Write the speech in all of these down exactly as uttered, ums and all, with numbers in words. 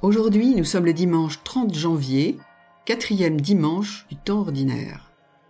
Aujourd'hui, nous sommes le dimanche trente janvier, quatrième dimanche du temps ordinaire.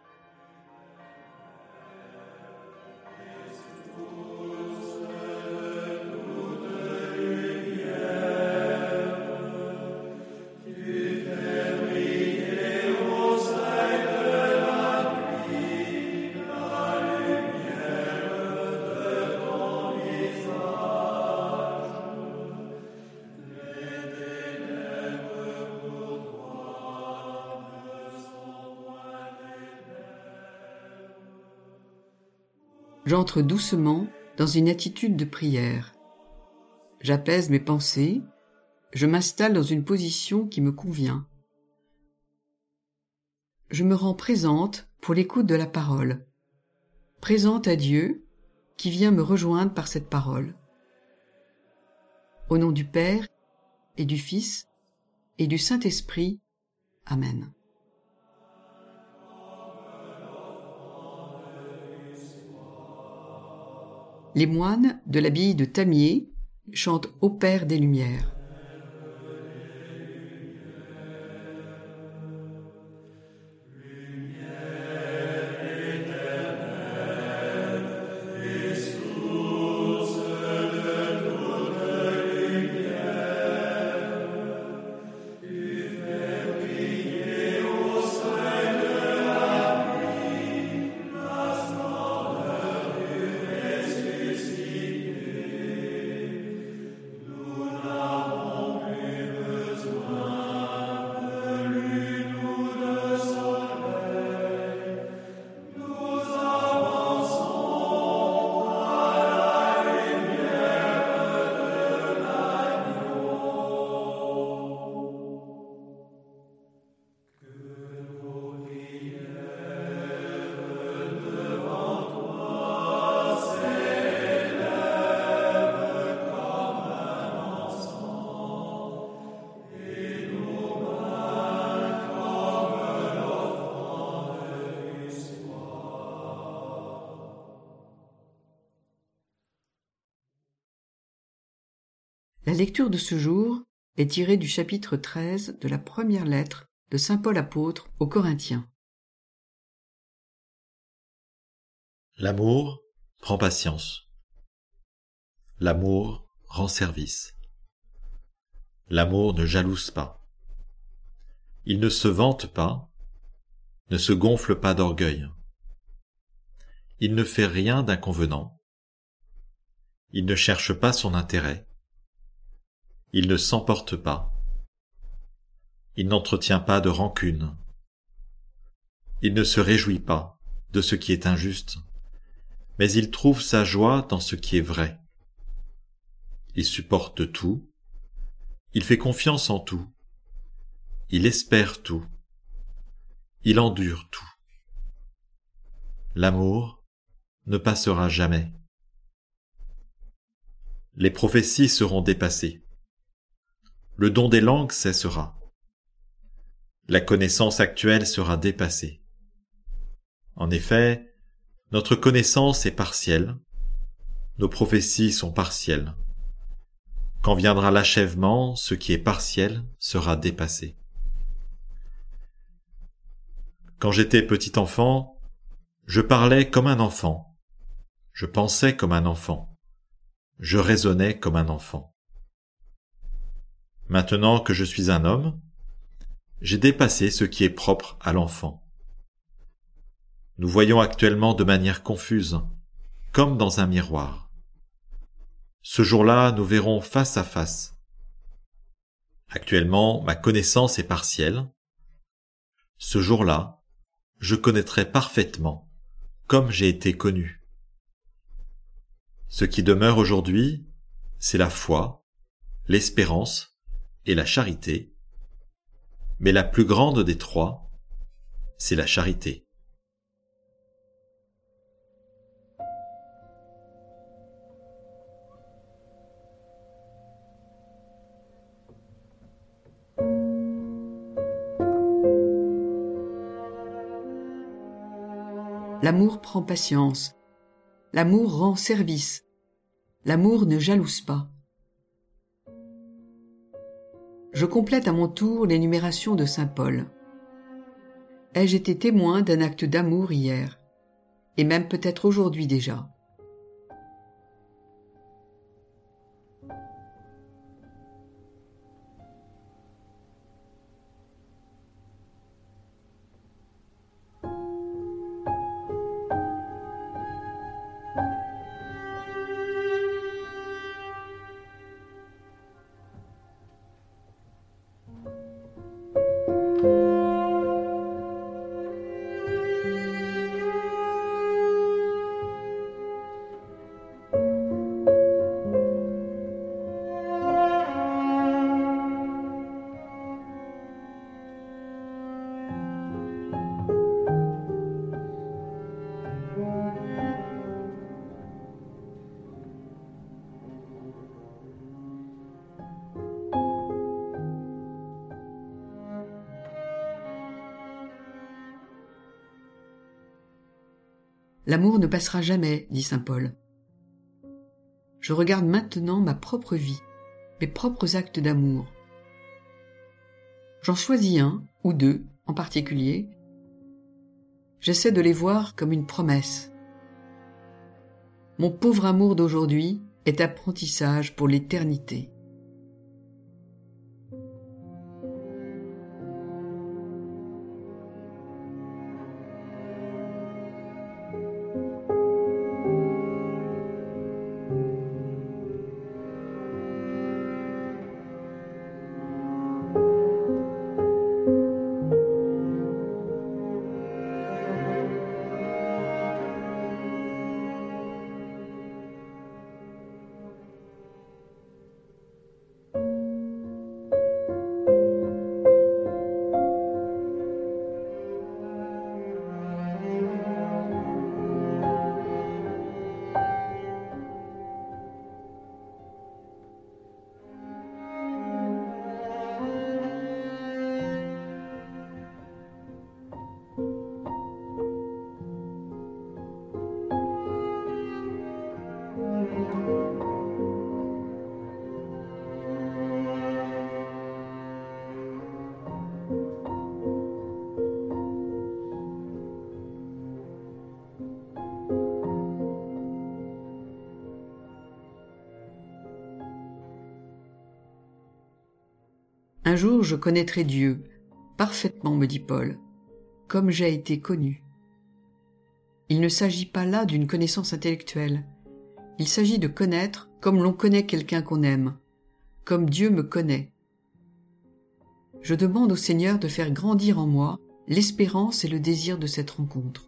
J'entre doucement dans une attitude de prière. J'apaise mes pensées, je m'installe dans une position qui me convient. Je me rends présente pour l'écoute de la parole, présente à Dieu qui vient me rejoindre par cette parole. Au nom du Père et du Fils et du Saint-Esprit. Amen. Les moines de l'abbaye de Tamier chantent Ô Père des Lumières. La lecture de ce jour est tirée du chapitre treize de la première lettre de saint Paul apôtre aux Corinthiens. L'amour prend patience. L'amour rend service. L'amour ne jalouse pas. Il ne se vante pas, ne se gonfle pas d'orgueil. Il ne fait rien d'inconvenant. Il ne cherche pas son intérêt. Il ne s'emporte pas. Il n'entretient pas de rancune. Il ne se réjouit pas de ce qui est injuste, mais il trouve sa joie dans ce qui est vrai. Il supporte tout. Il fait confiance en tout. Il espère tout. Il endure tout. L'amour ne passera jamais. Les prophéties seront dépassées. Le don des langues cessera. La connaissance actuelle sera dépassée. En effet, notre connaissance est partielle, nos prophéties sont partielles. Quand viendra l'achèvement, ce qui est partiel sera dépassé. Quand j'étais petit enfant, je parlais comme un enfant, je pensais comme un enfant, je raisonnais comme un enfant. Maintenant que je suis un homme, j'ai dépassé ce qui est propre à l'enfant. Nous voyons actuellement de manière confuse, comme dans un miroir. Ce jour-là, nous verrons face à face. Actuellement, ma connaissance est partielle. Ce jour-là, je connaîtrai parfaitement, comme j'ai été connu. Ce qui demeure aujourd'hui, c'est la foi, l'espérance et la charité, mais la plus grande des trois, c'est la charité. L'amour prend patience. L'amour rend service. L'amour ne jalouse pas. Je complète à mon tour l'énumération de saint Paul. Ai-je été témoin d'un acte d'amour hier, et même peut-être aujourd'hui déjà? L'amour ne passera jamais, dit saint Paul. Je regarde maintenant ma propre vie, mes propres actes d'amour. J'en choisis un, ou deux, en particulier. J'essaie de les voir comme une promesse. Mon pauvre amour d'aujourd'hui est apprentissage pour l'éternité. Un jour je connaîtrai Dieu, parfaitement, me dit Paul, comme j'ai été connu. Il ne s'agit pas là d'une connaissance intellectuelle. Il s'agit de connaître comme l'on connaît quelqu'un qu'on aime, comme Dieu me connaît. Je demande au Seigneur de faire grandir en moi l'espérance et le désir de cette rencontre.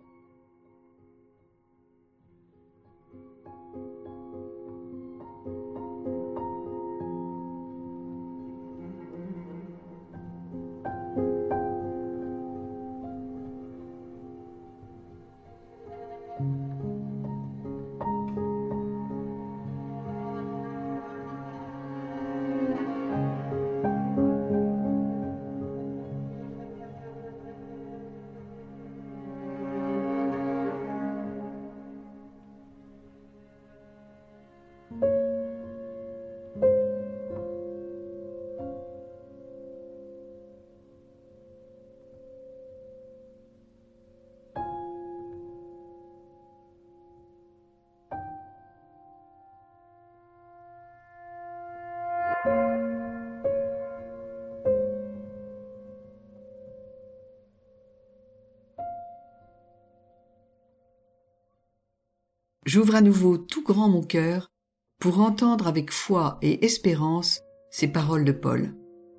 J'ouvre à nouveau tout grand mon cœur pour entendre avec foi et espérance ces paroles de Paul.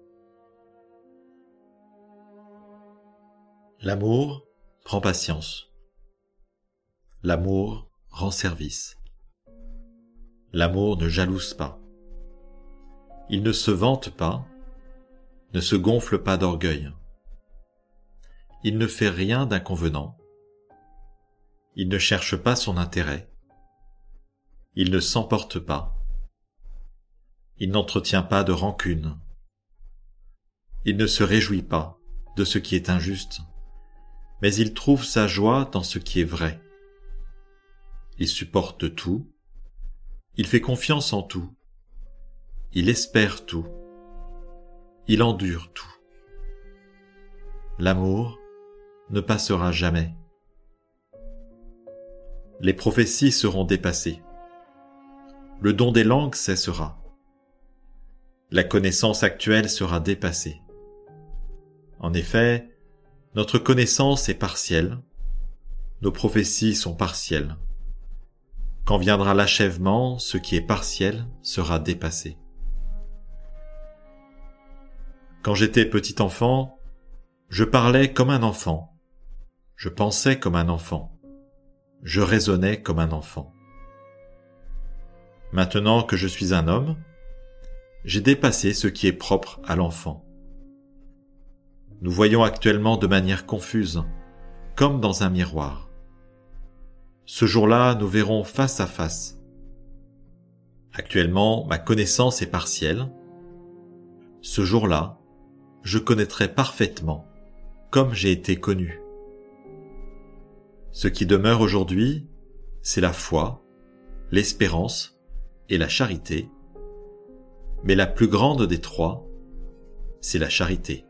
L'amour prend patience. L'amour rend service. L'amour ne jalouse pas. Il ne se vante pas, ne se gonfle pas d'orgueil. Il ne fait rien d'inconvenant. Il ne cherche pas son intérêt. Il ne s'emporte pas. Il n'entretient pas de rancune. Il ne se réjouit pas de ce qui est injuste, mais il trouve sa joie dans ce qui est vrai. Il supporte tout. Il fait confiance en tout. Il espère tout. il endure tout. L'amour ne passera jamais. Les prophéties seront dépassées. Le don des langues cessera. La connaissance actuelle sera dépassée. En effet, notre connaissance est partielle, nos prophéties sont partielles. Quand viendra l'achèvement, ce qui est partiel sera dépassé. Quand j'étais petit enfant, je parlais comme un enfant, je pensais comme un enfant, je raisonnais comme un enfant. Maintenant que je suis un homme, j'ai dépassé ce qui est propre à l'enfant. Nous voyons actuellement de manière confuse, comme dans un miroir. Ce jour-là, nous verrons face à face. Actuellement, ma connaissance est partielle. Ce jour-là, je connaîtrai parfaitement, comme j'ai été connu. Ce qui demeure aujourd'hui, c'est la foi, l'espérance et la charité. Mais la plus grande des trois, c'est la charité.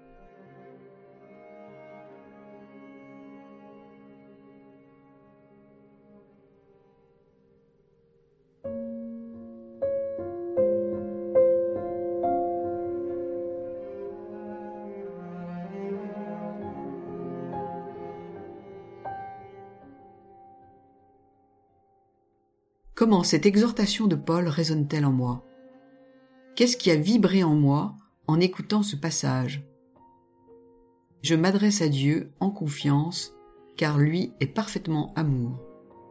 Comment cette exhortation de Paul résonne-t-elle en moi ? Qu'est-ce qui a vibré en moi en écoutant ce passage ? Je m'adresse à Dieu en confiance, car lui est parfaitement amour.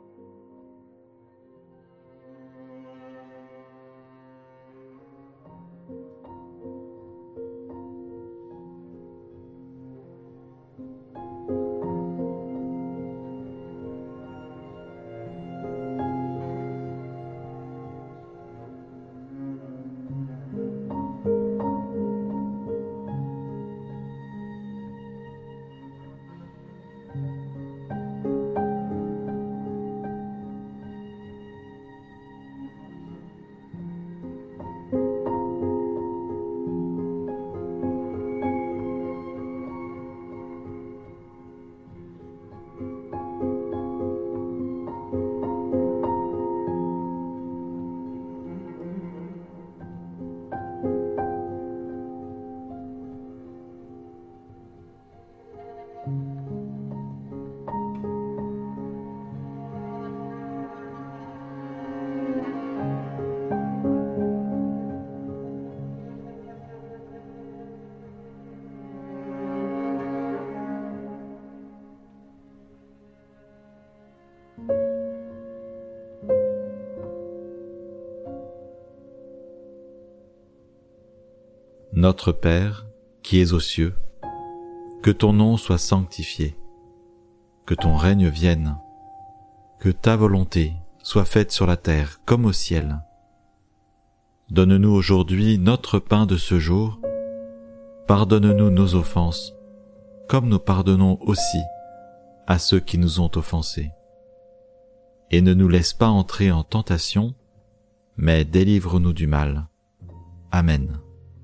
Notre Père, qui es aux cieux, que ton nom soit sanctifié, que ton règne vienne, que ta volonté soit faite sur la terre comme au ciel. Donne-nous aujourd'hui notre pain de ce jour, pardonne-nous nos offenses, comme nous pardonnons aussi à ceux qui nous ont offensés. Et ne nous laisse pas entrer en tentation, mais délivre-nous du mal. Amen.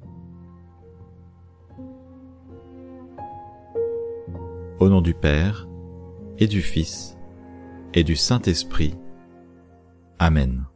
Au nom du Père, et du Fils, et du Saint-Esprit. Amen.